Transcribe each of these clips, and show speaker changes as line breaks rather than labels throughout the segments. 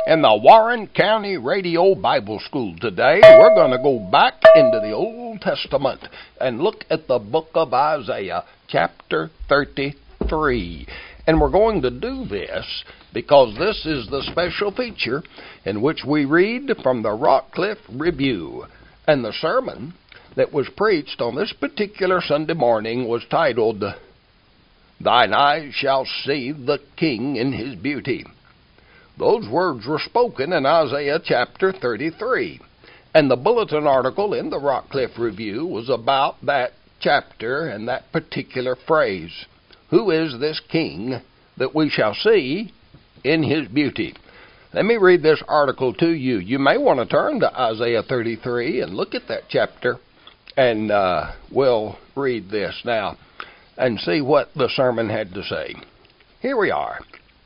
In the Warren County Radio Bible School today, we're going to go back into the Old Testament and look at the book of Isaiah, chapter 33. And we're going to do this because this is the special feature in which we read from the Rockcliffe Review. And the sermon that was preached on this particular Sunday morning was titled, "Thine eyes shall see the King in his beauty." Those words were spoken in Isaiah chapter 33. And the bulletin article in the Rockcliffe Review was about that chapter and that particular phrase. Who is this King that we shall see in his beauty? Let me read this article to you. You may want to turn to Isaiah 33 and look at that chapter. And we'll read this now and see what the sermon had to say. Here we are.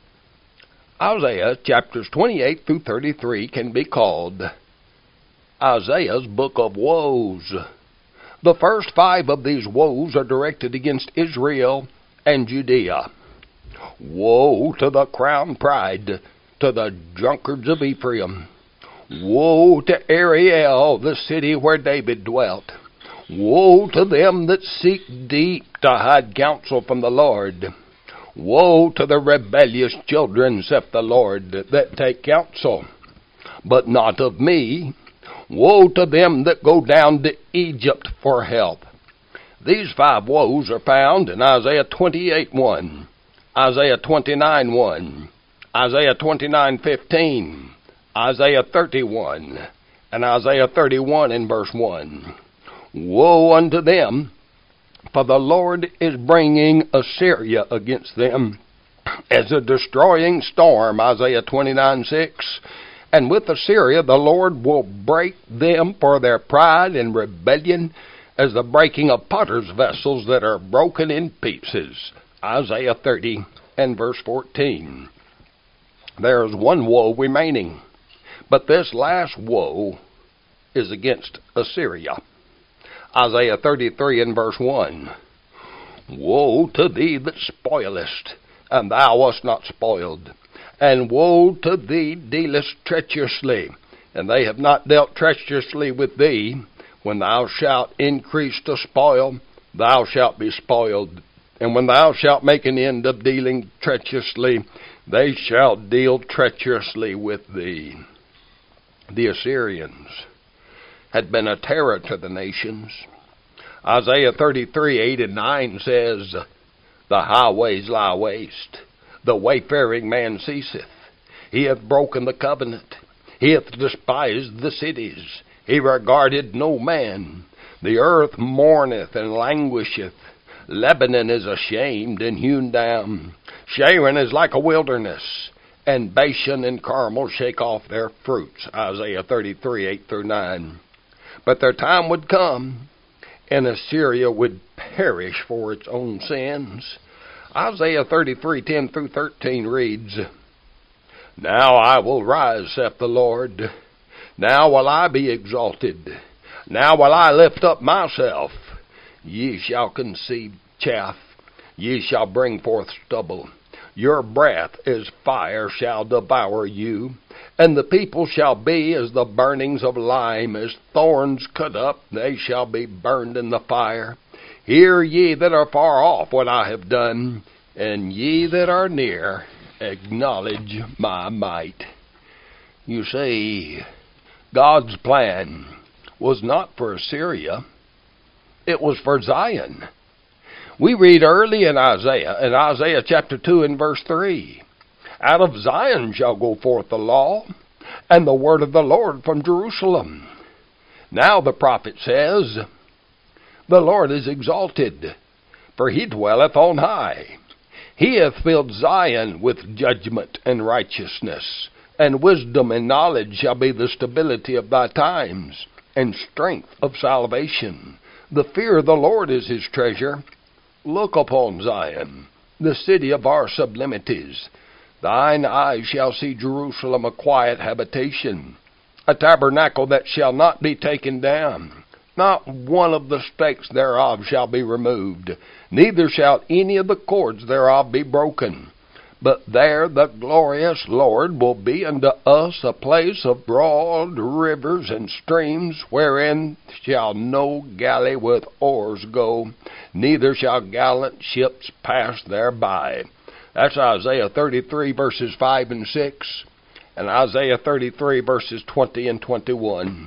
Isaiah chapters 28 through 33 can be called Isaiah's book of woes. The first 5 of these woes are directed against Israel and Judea. Woe to the crown pride, to the drunkards of Ephraim. Woe to Ariel, the city where David dwelt. Woe to them that seek deep to hide counsel from the Lord. Woe to the rebellious children, saith the Lord, that take counsel, but not of me. Woe to them that go down to Egypt for help. These 5 woes are found in Isaiah 28:1, Isaiah 29:1, Isaiah 29:15, Isaiah 31, and Isaiah 31 in verse 1. Woe unto them, for the Lord is bringing Assyria against them as a destroying storm, Isaiah 29:6. And with Assyria the Lord will break them for their pride and rebellion, as the breaking of potter's vessels that are broken in pieces, Isaiah 30 and verse 14. There is one woe remaining, but this last woe is against Assyria. Isaiah 33 and verse 1. Woe to thee that spoilest, and thou wast not spoiled. And woe to thee dealest treacherously, and they have not dealt treacherously with thee. When thou shalt increase to spoil, thou shalt be spoiled. And when thou shalt make an end of dealing treacherously, they shall deal treacherously with thee. The Assyrians had been a terror to the nations. Isaiah 33, 8 and 9 says, The highways lie waste, the wayfaring man ceaseth. He hath broken the covenant, he hath despised the cities, he regarded no man. The earth mourneth and languisheth. Lebanon is ashamed and hewn down. Sharon is like a wilderness, and Bashan and Carmel shake off their fruits. Isaiah 33, 8 through 9. But their time would come, and Assyria would perish for its own sins. Isaiah 33, 10 through 13 reads, Now I will rise, saith the Lord. Now will I be exalted. Now will I lift up myself. Ye shall conceive chaff. Ye shall bring forth stubble. Your breath as fire shall devour you, and the people shall be as the burnings of lime, as thorns cut up, they shall be burned in the fire. Hear ye that are far off what I have done, and ye that are near acknowledge my might. You see, God's plan was not for Assyria, it was for Zion. We read early in Isaiah chapter 2 and verse 3, Out of Zion shall go forth the law, and the word of the Lord from Jerusalem. Now the prophet says, The Lord is exalted, for he dwelleth on high. He hath filled Zion with judgment and righteousness, and wisdom and knowledge shall be the stability of thy times, and strength of salvation. The fear of the Lord is his treasure. Look upon Zion, the city of our sublimities. Thine eyes shall see Jerusalem a quiet habitation, a tabernacle that shall not be taken down. Not one of the stakes thereof shall be removed, neither shall any of the cords thereof be broken. But there the glorious Lord will be unto us a place of broad rivers and streams, wherein shall no galley with oars go, neither shall gallant ships pass thereby. That's Isaiah 33 verses 5 and 6, and Isaiah 33 verses 20 and 21.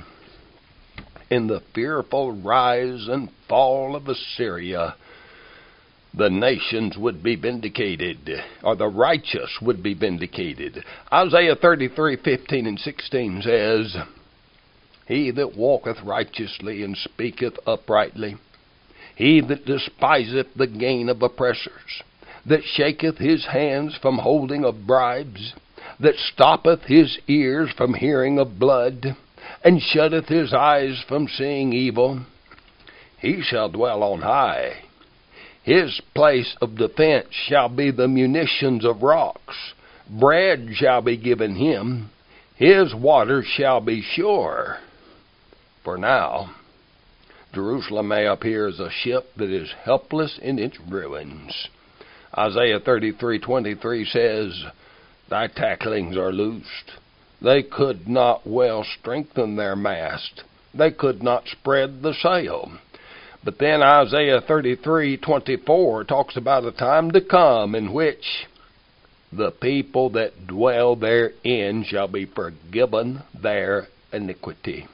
In the fearful rise and fall of Assyria, the nations would be vindicated, or the righteous would be vindicated. Isaiah 33:15 and 16 says, He that walketh righteously and speaketh uprightly, he that despiseth the gain of oppressors, that shaketh his hands from holding of bribes, that stoppeth his ears from hearing of blood, and shutteth his eyes from seeing evil, he shall dwell on high. His place of defense shall be the munitions of rocks. Bread shall be given him. His waters shall be sure. For now, Jerusalem may appear as a ship that is helpless in its ruins. Isaiah 33:23 says, Thy tacklings are loosed. They could not well strengthen their mast. They could not spread the sail. But then Isaiah 33:24 talks about a time to come in which the people that dwell therein shall be forgiven their iniquity.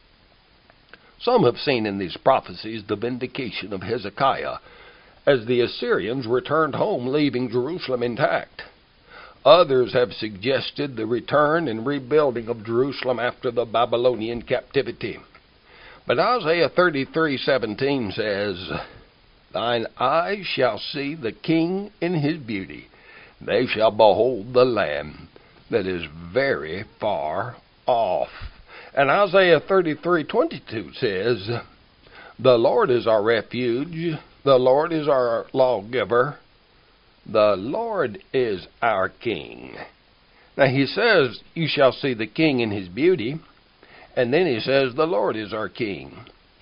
Some have seen in these prophecies the vindication of Hezekiah as the Assyrians returned home, leaving Jerusalem intact. Others have suggested the return and rebuilding of Jerusalem after the Babylonian captivity. But Isaiah 33:17 says, Thine eyes shall see the King in his beauty. They shall behold the Lamb that is very far off. And Isaiah 33:22 says, The Lord is our refuge. The Lord is our lawgiver. The Lord is our King. Now he says, You shall see the King in his beauty. And then he says, the Lord is our King.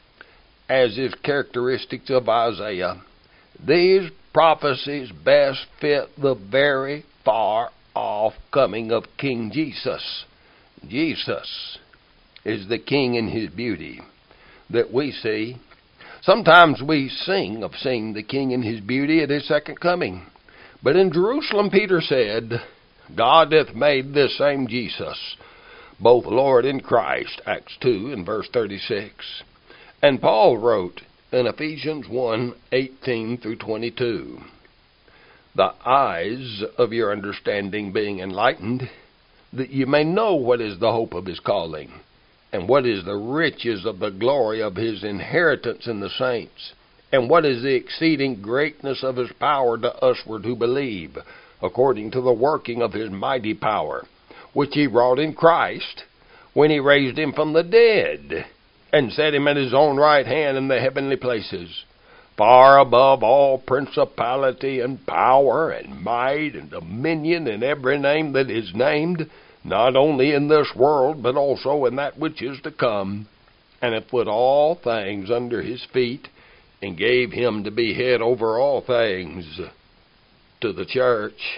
As is characteristics of Isaiah, these prophecies best fit the very far off coming of King Jesus. Jesus is the King in his beauty that we see. Sometimes we sing of seeing the King in his beauty at his second coming. But in Jerusalem, Peter said, God hath made this same Jesus both Lord and Christ, Acts 2 and verse 36. And Paul wrote in Ephesians 1:18 through 22, The eyes of your understanding being enlightened, that you may know what is the hope of his calling, and what is the riches of the glory of his inheritance in the saints, and what is the exceeding greatness of his power to usward who believe, according to the working of his mighty power, which he wrought in Christ, when he raised him from the dead, and set him at his own right hand in the heavenly places, far above all principality and power and might and dominion and every name that is named, not only in this world, but also in that which is to come, and hath put all things under his feet, and gave him to be head over all things to the church.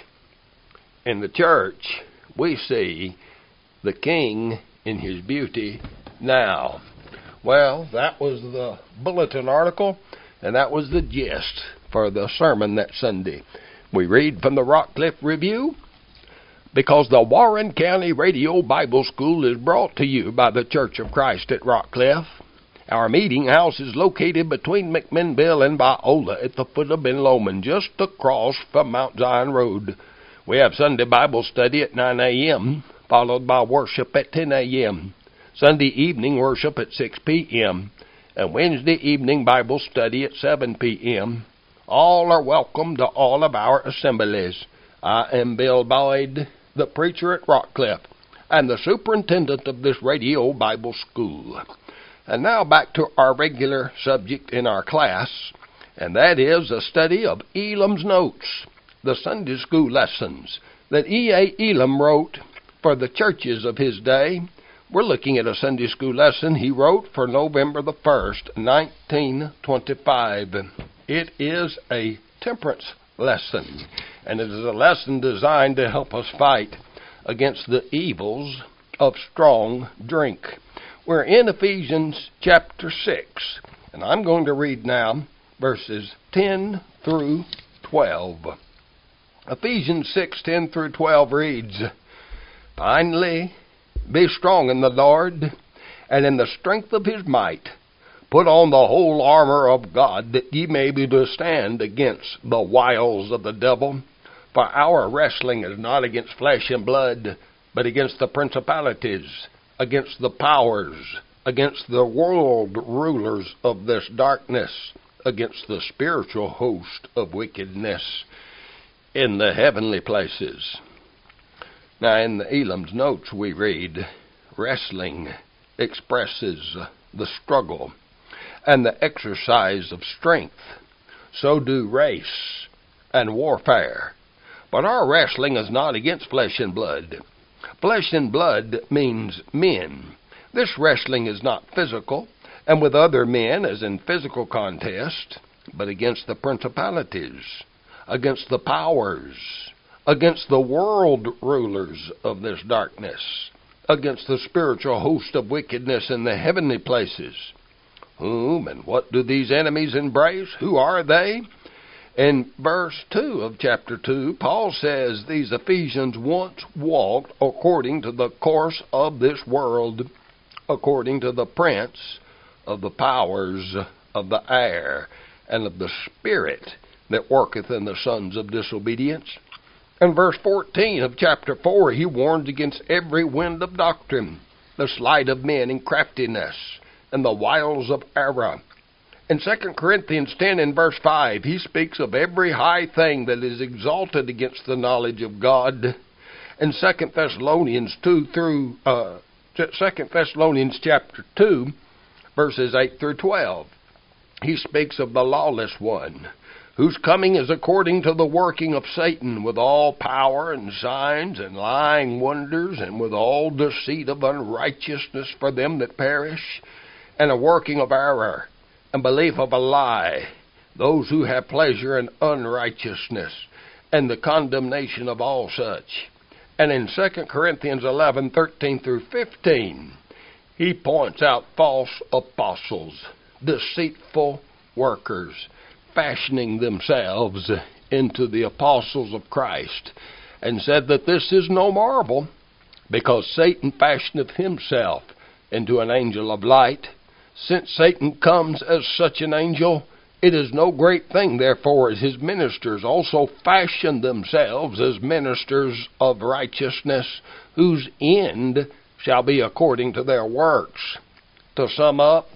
In the church, we see the King in his beauty now. Well, that was the bulletin article, and that was the gist for the sermon that Sunday. We read from the Rockcliffe Review, because the Warren County Radio Bible School is brought to you by the Church of Christ at Rockcliffe. Our meeting house is located between McMinnville and Biola at the foot of Ben Lomond, just across from Mount Zion Road. We have Sunday Bible study at 9 a.m., followed by worship at 10 a.m., Sunday evening worship at 6 p.m., and Wednesday evening Bible study at 7 p.m. All are welcome to all of our assemblies. I am Bill Boyd, the preacher at Rockcliffe, and the superintendent of this radio Bible school. And now back to our regular subject in our class, and that is a study of Elam's notes, the Sunday school lessons that E.A. Elam wrote for the churches of his day. We're looking at a Sunday school lesson he wrote for November the 1st, 1925. It is a temperance lesson. And it is a lesson designed to help us fight against the evils of strong drink. We're in Ephesians chapter 6, and I'm going to read now verses 10 through 12. Ephesians 6:10 through 12 reads, "Finally, be strong in the Lord, and in the strength of his might. Put on the whole armor of God, that ye may be to stand against the wiles of the devil. For our wrestling is not against flesh and blood, but against the principalities, against the powers, against the world rulers of this darkness, against the spiritual host of wickedness in the heavenly places." Now in the Elam's notes we read, "Wrestling expresses the struggle and the exercise of strength. So do race and warfare. But our wrestling is not against flesh and blood." Flesh and blood means men. This wrestling is not physical, and with other men as in physical contest, but against the principalities, against the powers, against the world rulers of this darkness, against the spiritual host of wickedness in the heavenly places. Whom and what do these enemies embrace? Who are they? In verse 2 of chapter 2, Paul says these Ephesians once walked according to the course of this world, according to the prince of the powers of the air, and of the spirit that worketh in the sons of disobedience. In verse 14 of chapter 4, he warns against every wind of doctrine, the sleight of men and craftiness, and the wiles of error. In 2 Corinthians 10 and verse 5, he speaks of every high thing that is exalted against the knowledge of God. In 2 Thessalonians chapter 2, verses 8 through 12, he speaks of the lawless one, whose coming is according to the working of Satan, with all power and signs and lying wonders, and with all deceit of unrighteousness for them that perish, and a working of error, and belief of a lie, those who have pleasure in unrighteousness, and the condemnation of all such." And in 2 Corinthians 11:13 through 15, he points out false apostles, deceitful workers, fashioning themselves into the apostles of Christ, and said that this is no marvel, because Satan fashioneth himself into an angel of light. Since Satan comes as such an angel, it is no great thing, therefore, as his ministers also fashion themselves as ministers of righteousness, whose end shall be according to their works. To sum up,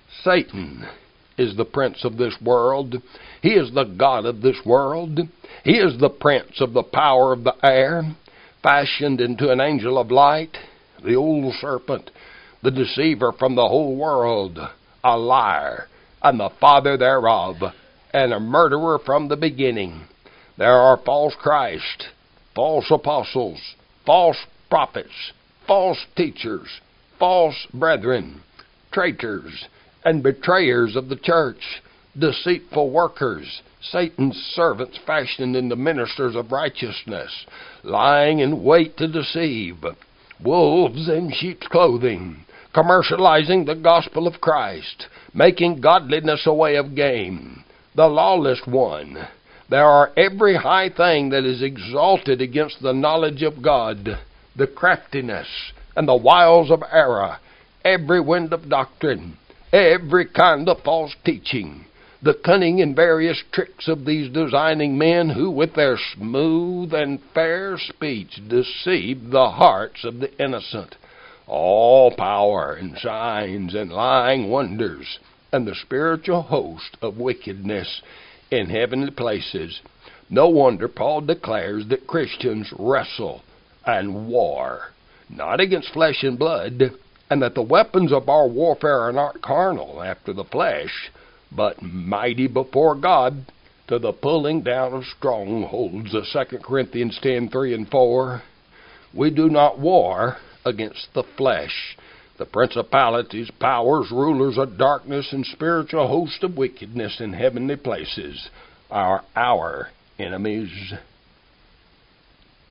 Satan is the prince of this world. He is the god of this world. He is the prince of the power of the air, fashioned into an angel of light, the old serpent, the deceiver from the whole world, a liar, and the father thereof, and a murderer from the beginning. There are false Christ, false apostles, false prophets, false teachers, false brethren, traitors, and betrayers of the church, deceitful workers, Satan's servants fashioned into ministers of righteousness, lying in wait to deceive, wolves in sheep's clothing, commercializing the gospel of Christ, making godliness a way of gain, the lawless one. There are every high thing that is exalted against the knowledge of God, the craftiness and the wiles of error, every wind of doctrine, every kind of false teaching, the cunning and various tricks of these designing men who with their smooth and fair speech deceive the hearts of the innocent. All power and signs and lying wonders, and the spiritual host of wickedness in heavenly places. No wonder Paul declares that Christians wrestle and war, not against flesh and blood, and that the weapons of our warfare are not carnal after the flesh, but mighty before God to the pulling down of strongholds. 2 Corinthians 10:3 and 4. We do not war against the flesh. The principalities, powers, rulers of darkness, and spiritual hosts of wickedness in heavenly places are our enemies.